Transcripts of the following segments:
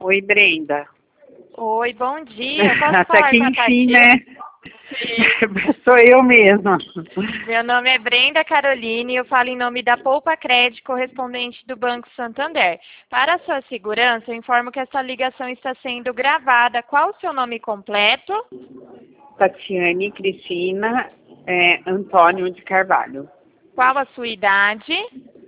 Oi, Brenda. Oi, bom dia. Posso Até falar que com a enfim, Tati? né? Sim. Sou eu mesma. Meu nome é Brenda Caroline e eu falo em nome da Poupa Crédito, correspondente do Banco Santander. Para a sua segurança, eu informo que essa ligação está sendo gravada. Qual o seu nome completo? Tatiane Cristina Antônio de Carvalho. Qual a sua idade?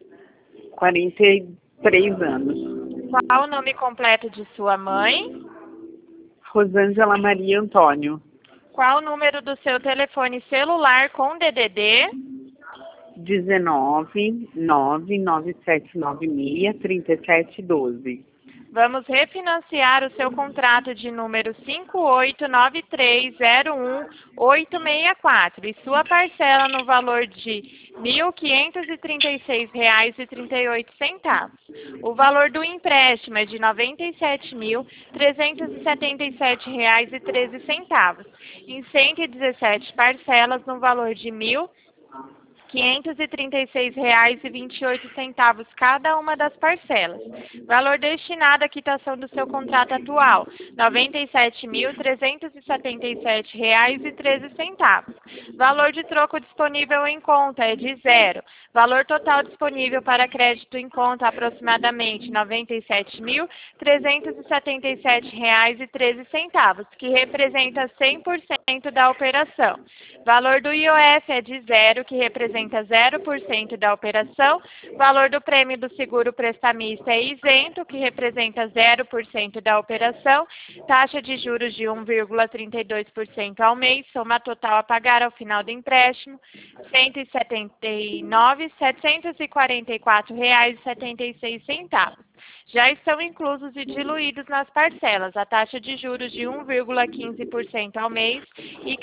43 anos. Qual o nome completo de sua mãe? Rosângela Maria Antônio. Qual o número do seu telefone celular com DDD? 19 99796 3712. Vamos refinanciar o seu contrato de número 589301-864 e sua parcela no valor de R$ 1.536,38. O valor do empréstimo é de R$ 97.377,13, em 117 parcelas no valor de R$ 1.536,28 cada uma das parcelas. Valor destinado à quitação do seu contrato atual, R$ 97.377,13. Valor de troco disponível em conta é de zero. Valor total disponível para crédito em conta aproximadamente R$ 97.377,13, que representa 100% da operação. Valor do IOF é de zero, que representa 0% da operação. Valor do prêmio do seguro prestamista é isento, que representa 0% da operação. Taxa de juros de 1,32% ao mês. Soma total a pagar ao final do empréstimo, R$ 179.744,76. Já estão inclusos e diluídos nas parcelas a taxa de juros de 1,15% ao mês e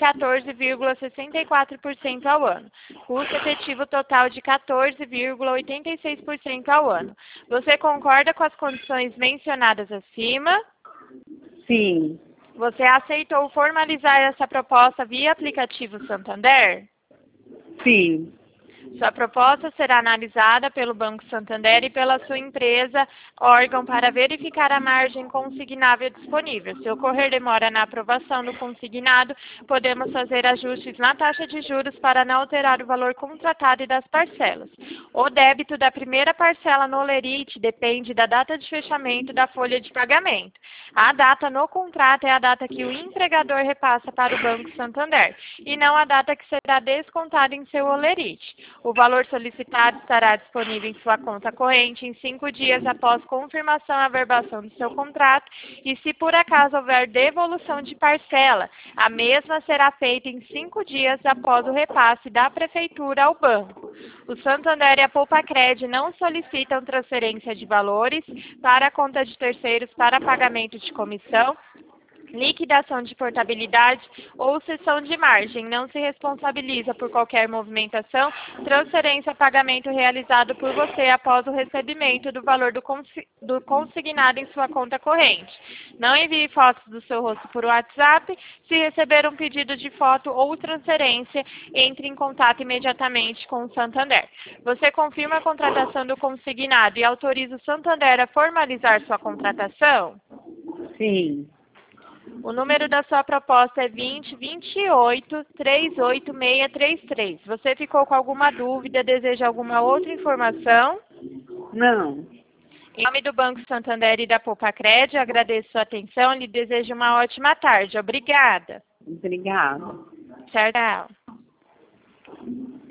14,64% ao ano. Custo efetivo total de 14,86% ao ano. Você concorda com as condições mencionadas acima? Sim. Você aceitou formalizar essa proposta via aplicativo Santander? Sim. Sua proposta será analisada pelo Banco Santander e pela sua empresa, órgão, para verificar a margem consignável disponível. Se ocorrer demora na aprovação do consignado, podemos fazer ajustes na taxa de juros para não alterar o valor contratado e das parcelas. O débito da primeira parcela no Olerite depende da data de fechamento da folha de pagamento. A data no contrato é a data que o empregador repassa para o Banco Santander, e não a data que será descontada em seu Olerite. O valor solicitado estará disponível em sua conta corrente em 5 dias após confirmação e averbação do seu contrato, e se por acaso houver devolução de parcela, a mesma será feita em 5 dias após o repasse da Prefeitura ao banco. O Santander e a Poupa Crédito não solicitam transferência de valores para a conta de terceiros para pagamento de comissão, liquidação de portabilidade ou cessão de margem. Não se responsabiliza por qualquer movimentação, transferência ou pagamento realizado por você após o recebimento do valor do consignado em sua conta corrente. Não envie fotos do seu rosto por WhatsApp. Se receber um pedido de foto ou transferência, entre em contato imediatamente com o Santander. Você confirma a contratação do consignado e autoriza o Santander a formalizar sua contratação? Sim. O número da sua proposta é 2028-38633. Você ficou com alguma dúvida, deseja alguma outra informação? Não. Em nome do Banco Santander e da Poupa Crédito, agradeço sua atenção e lhe desejo uma ótima tarde. Obrigada. Obrigada. Tchau.